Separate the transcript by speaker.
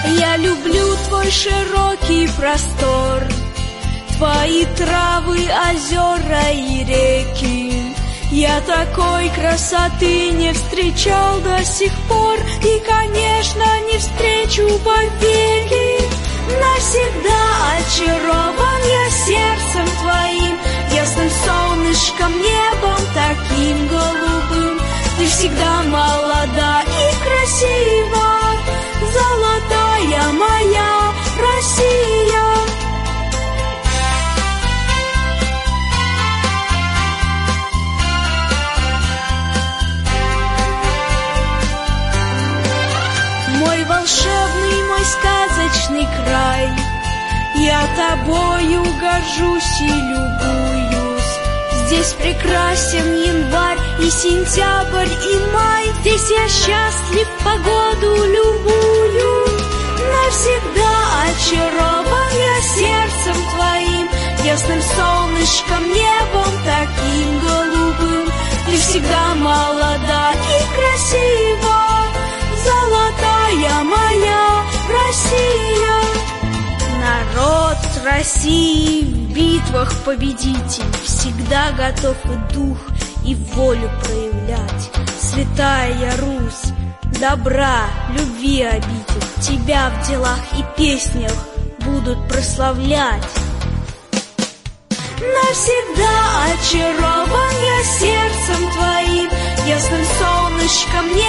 Speaker 1: Я люблю твой широкий простор, твои травы, озера и реки. Я такой красоты не встречал до сих пор, и, конечно, не встречу повеки. Навсегда очарован я сердцем твоим, ясным солнышком, небом таким голубым. Ты всегда молода и красива, золотая моя Россия. Мой волшебный, мой сказочный край, я тобою горжусь и любуюсь. Здесь прекрасен январь и сентябрь и май, здесь я счастлив погоду любую. Навсегда очарован я сердцем твоим, ясным солнышком, небом таким голубым. Ты всегда молода и красива, золотая моя Россия. Народ России в битвах победитель, всегда готов и дух, и волю проявлять. Святая Русь, добра, любви обитель, тебя в делах и песнях будут прославлять. Навсегда очарован я сердцем твоим, ясным солнышком,